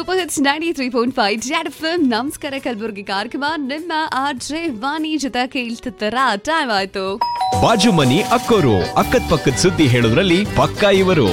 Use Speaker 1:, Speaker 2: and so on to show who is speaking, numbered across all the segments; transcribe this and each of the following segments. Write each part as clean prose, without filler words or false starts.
Speaker 1: Super hits 93.5 ಜಾಡ್ FM. ನಮಸ್ಕಾರ ಕಲಬುರ್ಗಿ ಕಾರ್ಯಕ್ರಮ ನಿಮ್ಮ ಆರ್ಜೆ ವಾಣಿ ಜೊತೆ ಕೇಳ್ತಿರ್ತಾರ. ಟೈಮ್ ಆಯ್ತು.
Speaker 2: ಬಾಜು ಮನಿ ಅಕ್ಕೋರು, ಅಕ್ಕದ ಪಕ್ಕದ ಸುದ್ದಿ ಹೇಳೋದ್ರಲ್ಲಿ ಪಕ್ಕಾ ಇವರು.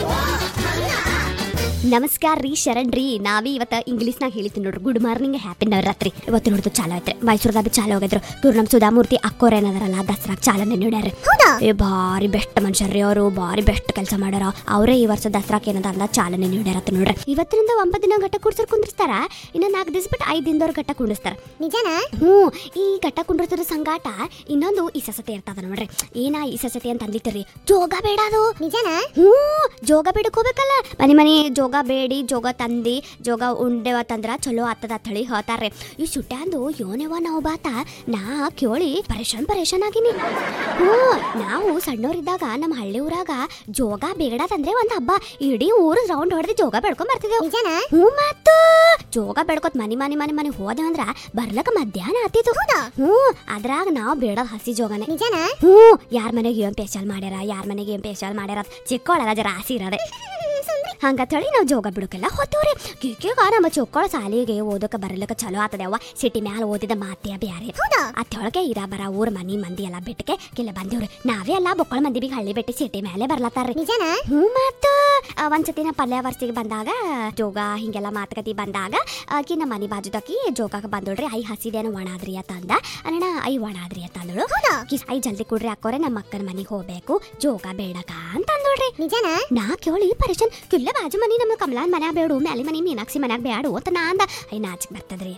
Speaker 3: ನಮಸ್ಕಾರ ರೀ, ಶರಣ್ ರೀ. ನಾವೇ ಇವತ್ತು ಇಂಗ್ಲೀಷ್ನಾಗ ಹೇಳಿತೀನಿ ನೋಡ್ರಿ. Good morning, happy Navratri. ಇವತ್ತು ನೋಡಿದ್ರು ಚಾಲು ಐತ್ರಿ. ಮೈಸೂರದಾಗ ಚಾಲು ಹೋಗಿದ್ರು. ಇವ್ರು ನಮ್ಮ ಸುಧಾಮೂರ್ತಿ ಅಕ್ಕೋರ್ ಏನದಾರಲ್ಲ, ದಸರಾಗ ಚಾಲನೆ ನೀಡ್ಯಾರ. ಭಾರಿ ಬೆಸ್ಟ್ ಮನುಷ್ಯರ್ರಿ ಅವರು, ಭಾರಿ ಬೆಸ್ಟ್ ಕೆಲಸ ಮಾಡ್ಯಾರ. ಅವರೇ ಈ ವರ್ಷ ದಸರಾಕ್ ಏನದ ಅಂದ ಚಾಲನೆ ನೀಡ್ಯಾರತ್ತ ನೋಡ್ರಿ. ಇವತ್ತಿನಿಂದ 9 ದಿನ ಘಟ್ಟ ಕುಡ್ಸರ್ ಕುಂದಿರ್ತಾರ. ಇನ್ನ 4 ದಿವಸ ಬಿಟ್ಟು 5 ದಿನದವ್ರ ಘಟ್ಟ ಕುಂಡಿಸ್ತಾರ. ನಿಜಾನ? ಈ ಘಟ್ಟ ಕುಂಡಿರ್ತಾರ ಸಂಗಾಟ ಇನ್ನೊಂದು ಇಸಸತೆ ಇರ್ತದ ನೋಡ್ರಿ. ಏನ ಇಸಸತೆ ಅಂತ ಅಂದಿಟ್ಟಿರಿ? ಜೋಗ ಬೇಡ ಅದು. ನಿಜಾನ? ಜೋಗ ಬೇಡಕ್ ಹೋಗ್ಬೇಕಲ್ಲ. ಮನಿ ಜೋಗ ಬೇಡಿ, ಜೋಗ ತಂದಿ, ಜೋಗ ಉಂಡೆವತ್ತಂದ್ರ ಚಲೋ ಆತದ ಅಂತ ಹೇಳಿ ಹೇಳ್ತಾರ್ರಿ. ಈ ಸುಟ್ಯಾಂದು ಯೋನೆವ ನಾವು ಬಾತ ನಾ ಕೇಳಿ ಪರೇಶಾನ್ ಆಗಿನಿ. ನಾವು ಸಣ್ಣೋರಿದ್ದಾಗ ನಮ್ಮ ಹಳ್ಳಿ ಊರಾಗ ಜೋಗ ಬೇಡದಂದ್ರೆ ಒಂದ್ ಹಬ್ಬ. ಇಡೀ ಊರು ರೌಂಡ್ ಹೊಡೆದು ಜೋಗ ಬೆಡ್ಕೊಂಡ್ ಬರ್ತಿದ್ದೇವೆ. ಮತ್ತು ಜೋಗ ಬೆಡ್ಕೊತ್ ಮನಿ ಹೋದೇವಂದ್ರ ಬರ್ಲಕ್ಕ ಮಧ್ಯಾಹ್ನ ಆತಿತ್ತು. ಅದ್ರಾಗ ನಾವ್ ಬೇಡದ್ ಹಸಿ ಜೋಗನೆ. ಯಾರ್ ಮನೆಗೆ ಏನ್ ಸ್ಪೆಷಲ್ ಮಾಡ್ಯಾರ, ಯಾರ್ ಮನೆಗೆ ಏನ್ ಸ್ಪೆಷಲ್ ಮಾಡ್ಯಾರ ಚಿಕ್ಕೋಳಗ ಜರ ಆಸಿ ಇರೋದೆ. ಹಂಗತ್ತೇಳಿ ನಾವು ಜೋಗ ಬಿಡೋಕೆಲ್ಲ ಹೋಗ್ತೀವ್ರಿ. ಕಿಕ್ಕಿಗ ನಮ್ಮ ಚೊಕ್ಕೋಳ ಸಾಲಿಗೆ ಓದಕ್ಕೆ ಬರಲಿಕ್ಕೆ ಚಲೋ ಆತದೆ. ಅವ್ವ ಸಿಟಿ ಮ್ಯಾಲ ಓದಿದ ಮಾತೇ ಬ್ಯಾರೆ. ಅತ್ತೊಳಗೆ ಇರ ಬರ ಊರ್ ಮನಿ ಮಂದಿ ಎಲ್ಲ ಬಿಟ್ಟಕ್ಕೆ ಕೆಲ ಬಂದಿವ್ರಿ. ನಾವೇ ಎಲ್ಲ ಬೊಕ್ಕಳ ಮಂದಿ ಬಿಗ್ ಹಳ್ಳಿ ಬಿಟ್ಟು ಸಿಟಿ ಮ್ಯಾಲೆ ಬರ್ಲತ್ತಾರ್ರಿ. ಮತ್ತ ಒಂದ್ಸತಿನ ಪಲ್ಯ ವರ್ಷಿಗೆ ಬಂದಾಗ ಜೋಗ ಹಿಂಗೆಲ್ಲ ಮಾತುಕತಿ ಬಂದಾಗ ಆಕಿ ನಮ್ಮ ಮನಿ ಬಾಜುದಕಿ ಜೋಗಕ್ಕೆ ಬಂದೋಳ್ರಿ. ಐ ಹಸಿದೇನು ಒಣಾದ್ರಿ ಅಂತ ಅಂದ. ಅಣ್ಣ ಐ ಒಣಾದ್ರಿ ಅಂತ ಅಂದಳು. ಐ ಜಲ್ದಿ ಕುಡ್ರಿ ಅಕ್ಕೋರೆ, ನಮ್ಮ ಅಕ್ಕನ ಮನಿಗೆ ಹೋಗ್ಬೇಕು, ಜೋಗ ಬೇಡಕ ಅಂತ ಅಂದೋಳ್ರಿ. ನಾ ಕೇಳಿ ಪರೇಶನ್ ಕಿಲ್ಲ ಬಾಜು ಮನಿ ನಮ್ಮ ಕಮಲಾನ್ ಮನ್ಯಾಗ ಬೇಡು, ಮ್ಯಾಲಿ ಮನಿ ಮೀನಾಕ್ಷಿ ಮನ್ಯಾಗ ಬೇಡು ಅಂತ ನಾ ಅಂದ. ಐ ನಾಚಿಕ್ ಬರ್ತದ್ರಿ.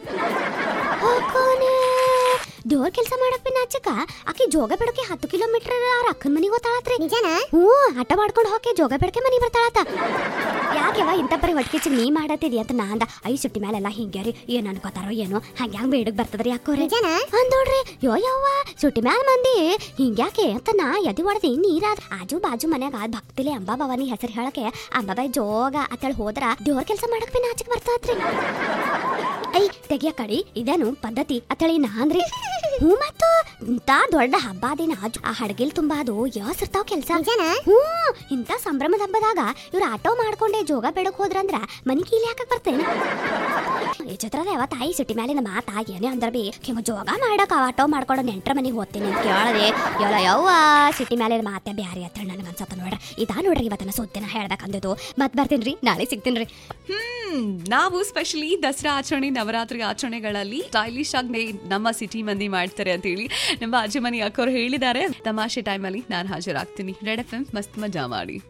Speaker 3: ದೇವ್ರ ಕೆಲಸ ಮಾಡಕ್ ಬಿ ನಾಚಕ. ಆಕಿ ಜೋಗ ಬಿಡಕ್ಕೆ 10 ಕಿಲೋಮೀಟರ್ ಅವ್ರ ಅಕ್ಕನ ಮನಿಗೆ ಹೋಗ್ತಾಳತ್ರಿ. ನಿಜಾನ? ಆಟ ಮಾಡ್ಕೊಂಡು ಹೋಗಿ ಜೋಗ ಬಿಡಕ್ಕೆ ಮನಿ ಬರ್ತಾಳತ್ತ. ಯಾಕೆವ ಇಂಥ ಬರೀ ಹೊಟ್ಕಿಚ್ಚಿ ನೀ ಮಾಡತ್ತಿದಿ ಅಂತ ನಾ ಅಂದ. ಐ ಸುಟ್ಟಿ ಮ್ಯಾಲೆಲ್ಲ ಹಿಂಗ್ಯಾರಿ ಏನ್ ಅನ್ಕೋತಾರೋ ಏನೋ, ಹಂಗ್ಯಾಂಗ್ ಬೇಡಕ್ ಬರ್ತದ್ರಿ ಅಕ್ಕೋರಿ ಅಂದೋಡ್ರಿ. ಯವ್ವ ಸುಟ್ಟಿ ಮ್ಯಾಲ ಮಂದಿ ಹಿಂಗ್ಯಾಕೆ ಅಂತ ನಾ ಎದಿ ಹೊಡೆದಿ. ನೀರಾದ ಆಜು ಬಾಜು ಮನ್ಯಾಗ ಭಕ್ತಿಲೆ ಅಂಬಾಭವಾನಿ ಹೆಸರು ಹೇಳಕ್ಕೆ ಅಂಬಾಬಾಯಿ ಜೋಗ ಅತ್ತೇಳಿ ಹೋದ್ರ ದೇವ್ರ ಕೆಲಸ ಮಾಡಕ್ ಬಿ ನಾಚಕ್ ಬರ್ತಾತ್ರಿ. ಐ ತೆಗಿಯ ಕಡಿ ಇದೇನು ಪದ್ಧತಿ ಅತ್ತಳಿ ನಾ ಅಂದ್ರಿ. ಮತ್ತು ಇಂತ ದೊಡ್ಡ ಹಬ್ಬ ದಿನ ಆ ಹಡಗಿಲ್ ತುಂಬಾ ಅದು ಯೋಸಿರ್ತಾವ ಕೆಲ್ಸ. ಇಂತ ಸಂಭ್ರಮದ ಹಬ್ಬದಾಗ ಇವ್ರ ಆಟೋ ಮಾಡ್ಕೊಂಡೆ ಜೋಗ ಬೆಳಕ್ ಹೋದ್ರಂದ್ರ ಮನಿ ಕೀಲಿ ಹಾಕಕ್ ಬರ್ತೇನೆ. ಈ ಚಿತ್ರದ ಯಾವ ತಾಯಿ ಸಿಟಿ ಮ್ಯಾಲಿನ ಮಾತಾ ಏನೇ ಅಂದ್ರ ಬಿ ಕೆಮ್ಮ ಜೋಗ ಮಾಡಕ್ ಆಟೋ ಮಾಡ್ಕೊಂಡು ನೆಂಟ್ರ ಮನಿಗೆ ಹೋಗ್ತೀನಿ ಅಂತ ಕೇಳದೆ. ಎಲ್ಲ ಯವ್ವ ಸಿಟಿ ಮ್ಯಾಲಿನ ಮಾತೆ ಬ್ಯಾರಿ ಅಂತ ಹೇಳಿ ನನಗೆ ಅನ್ಸತ್ತ ನೋಡ್ರಿ. ಇದಾ ನೋಡ್ರಿ ಇವತ್ತನ ಸುದ್ದಿನ ಹೇಳ್ಬೇಕಂದಿದ್ದು. ಮತ್ ಬರ್ತೀನ್ರಿ, ನಾಳೆ ಸಿಗ್ತೀನ್ರಿ.
Speaker 1: ನಾವು ಸ್ಪೆಷಲಿ ದಸರಾ ಆಚರಣೆ, ನವರಾತ್ರಿ ಆಚರಣೆಗಳಲ್ಲಿ ಸ್ಟೈಲಿಶ್ ಆಗಿ ನಮ್ಮ ಸಿಟಿ ಮಂದಿ ಮಾಡ್ತಾರೆ ಅಂತ ಹೇಳಿ ನಮ್ಮ ಆಜು ಮನಿ ಅಕ್ಕೋರು ಹೇಳಿದ್ದಾರೆ. ತಮಾಷೆ ಟೈಮಲ್ಲಿ ನಾನು ಹಾಜರಾಗ್ತೀನಿ. ರೆಡ್ ಎಫ್ಎಂ ಮಸ್ತ್ ಮಜಾ ಮಾಡಿ.